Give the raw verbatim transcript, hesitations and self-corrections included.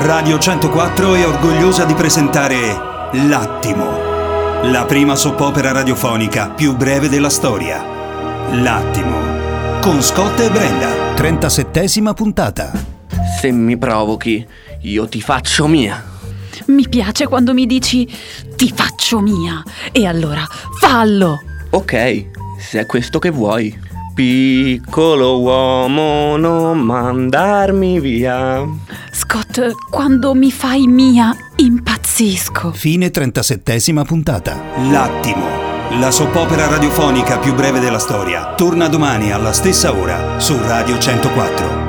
Radio centoquattro è orgogliosa di presentare L'Attimo, la prima soap opera radiofonica più breve della storia. L'Attimo, con Scott e Brenda. trentasettesima puntata. Se mi provochi, io ti faccio mia. Mi piace quando mi dici ti faccio mia. E allora fallo. Ok, se è questo che vuoi. Piccolo uomo, non mandarmi via. Scott, quando mi fai mia, impazzisco. Fine trentasettesima puntata. L'Attimo, la soap opera radiofonica più breve della storia, torna domani alla stessa ora su Radio centoquattro.